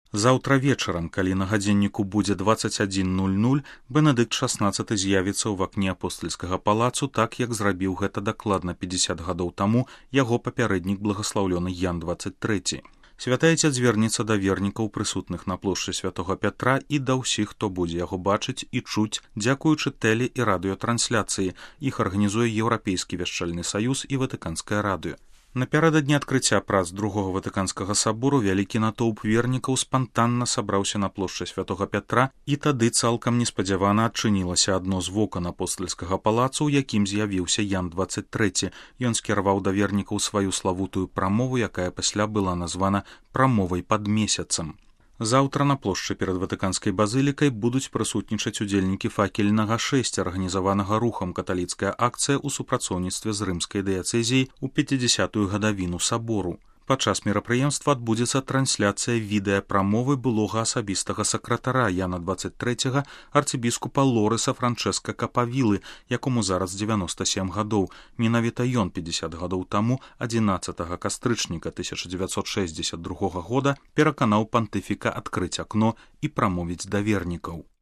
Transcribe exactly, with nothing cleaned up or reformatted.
Заўтра вечарам, калі на гадзінніку будзе дваццаць адзін нуль нуль, Бенедыкт шаснаццаты з'явіцца ў вакне апостальскага палацу, так як зрабіў гэта дакладна пятьдесят гадоў таму яго папярэднік благаслаўлёны Ян дваццаць трэці. Святы Айцец звернецца да вернікаў, прысутных на плошчы святога Пятра, і да ўсіх, хто будзе яго бачыць і чуць, дзякуючы тэле- і радыётрансляцыі. Іх арганізуе Еўрапейскі вяшчальны саюз і Ватыканскае радыё. Напярэдадні адкрыцця прац другога ватыканскага сабору вялікі натоўп вернікаў спантанна сабраўся на плошчы святога Пятра, і тады цалкам неспадзявана адчынілася адно з вокан апостальскага палацу, у якім з'явіўся Ян дваццаць трэці. Ён скіраваў да вернікаў сваю славутую прамову, якая пасля была названа прамовай пад месяцам. Заўтра на плошчы перад ватыканскай базылікай будуць прысутнічаць удзельнікі факельнага шэсця, арганізаванага рухам каталіцкая акцыя ў супрацоўніцтве з рымскай дыяцэзіяй у пяцідзясятую гадавіну сабору. Падчас мерапрыемства адбудзецца трансляцыя відэапрамовы былога асабістага сакратара Яна дваццаць трэцяга, арцыбіскупа Лорыса Франчэска Капавілы, якому зараз дзевяноста сем гадоў. Менавіта ён пятьдесят гадоў таму, адзінаццатага кастрычніка тысяча дзевяцьсот шэсцьдзесят другога года, пераканаў пантыфіка адкрыць акно і прамовіць да вернікаў.